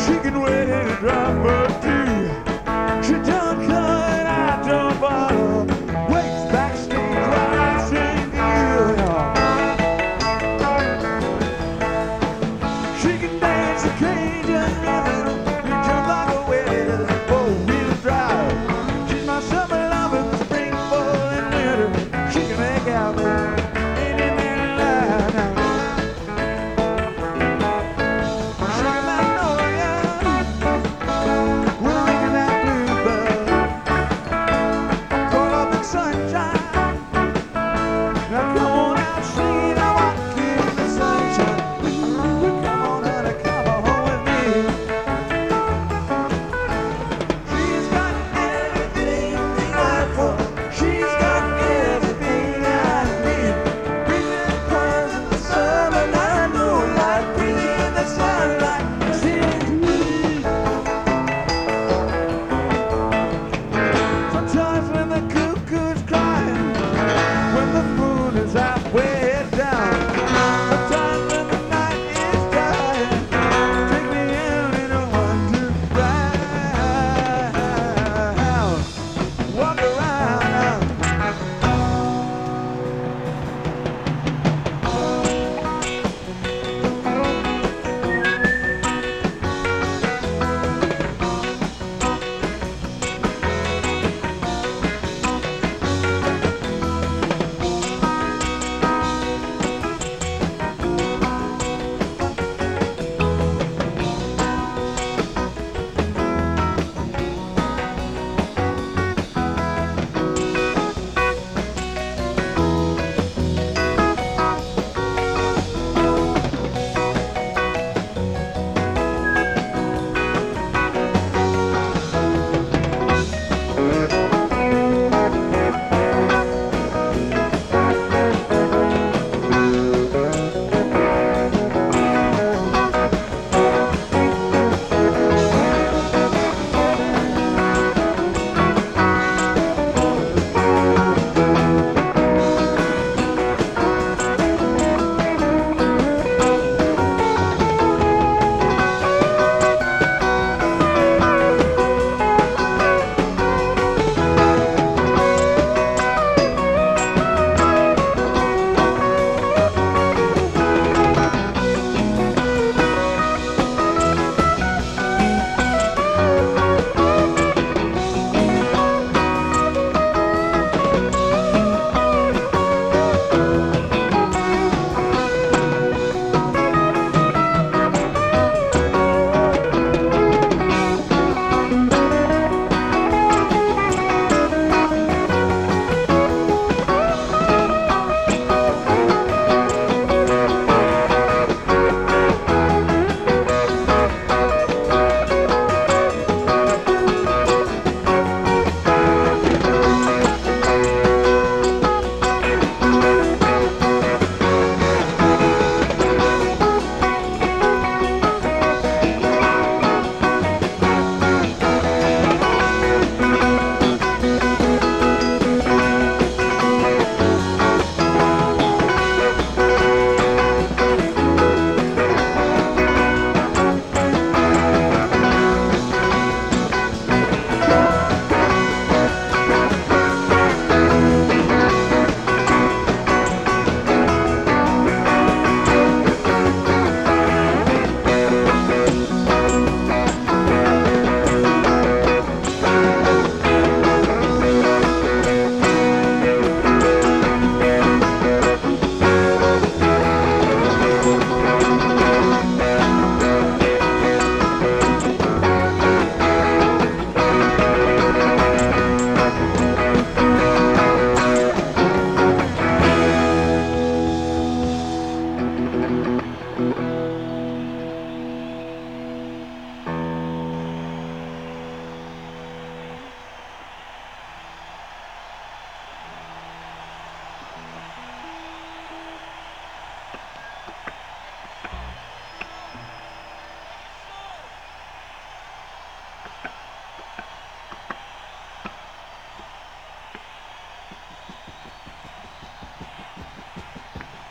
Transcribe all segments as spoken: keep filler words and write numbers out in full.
She can wait to drop for two. She don't call and I don't follow. Waits backstage while I sing to you. She can dance a Cajun rhythm. You jump like a whale, four-wheel drive. She's my summer lover, spring, fall, and winter. She can make out me anything alive now. Sugar magnolia, we're making that bluebird. Call up the sunshine. Now come on out, sing, I walk in the sunshine. Ooh, come on out and come home with me. She's got everything I want. She's got everything I need. Breathing pearls in the summer night, moonlight, breathing in the sunlight. Sing to me. Sometimes when the cuckoo's crying, when the moon is halfway down, sometimes when the night is dying, take me out in a wonder round, walk around.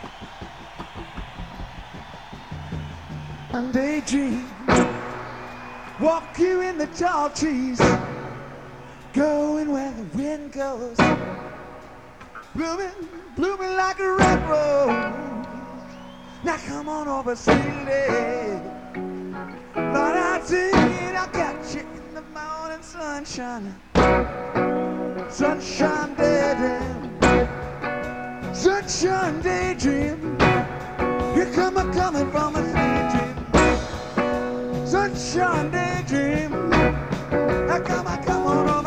and daydream Walk you in the tall trees, going where the wind goes, blooming, blooming like a red rose. Now come on over, sweetie. Thought I'd sing it, I'll catch you in the morning sunshine. Sunshine daydream, sunshine daydream. Here come a coming from a sweet dream. Sunshine daydream. Now come on, come on.